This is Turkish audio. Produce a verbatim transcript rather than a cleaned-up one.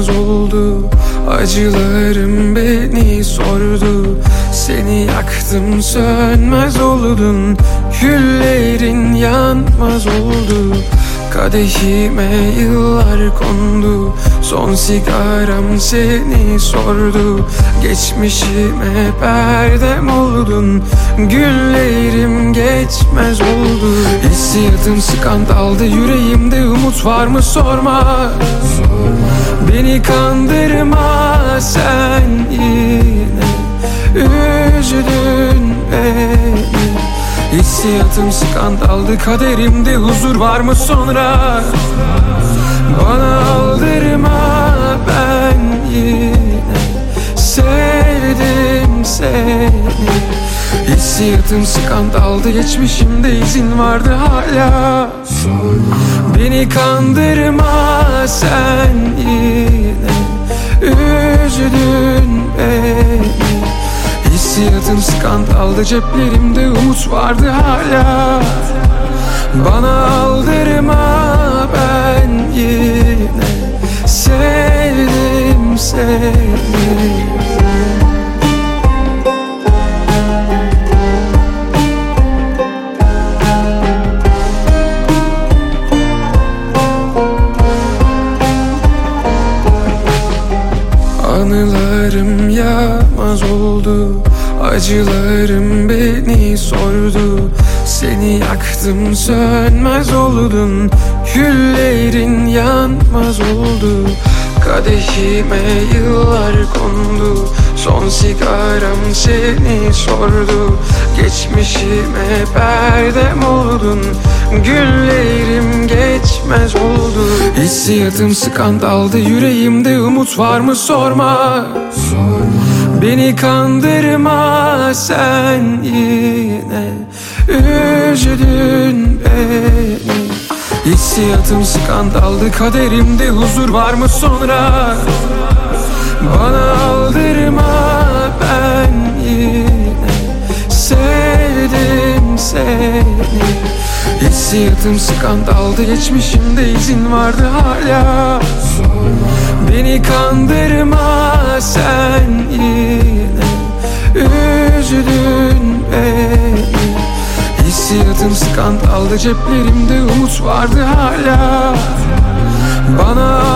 yanmaz oldu. Acılarım beni sordu. Seni yaktım sönmez oldun. Küllerin yanmaz oldu. Kadehime yıllar kondu. Son sigaram seni sordu. Geçmişime perdem oldun. Günlerim geçmez oldu. Hissiyatım skandaldı, yüreğimde umut var mı sorma. Beni kandırma, sen yine üzdün beni. Hissiyatım skandaldı, kaderimde huzur var mı sonra? Bana aldırma, ben yine sevdim seni. Hissiyatım skandaldı, geçmişimde izin vardı hala. Beni kandırma, sen yine üzdün beni. Hissiyatım skandaldı, ceplerimde umut vardı hala. Bana aldırma, ben yine sevdim seni. Anılarım yağmaz oldu. Acılarım beni sordu. Seni yaktım sönmez oldun. Küllerin yanmaz oldu. Kadehime yıllar kondu. Son sigaram seni sordu. Geçmişime perdem oldun. Günlerim geçmez oldu. Hissiyatım skandaldı, yüreğimde umut var mı sorma. Beni kandırma, sen yine üzdün beni. Hissiyatım skandaldı, kaderimde huzur var mı sonra? Bana aldırma, ben yine sevdim seni. Hissiyatım skandaldı, geçmişimde izin vardı hala. Beni kandırma, sen yine üzdün beni. Hissiyatım skandaldı, ceplerimde umut vardı hala. Bana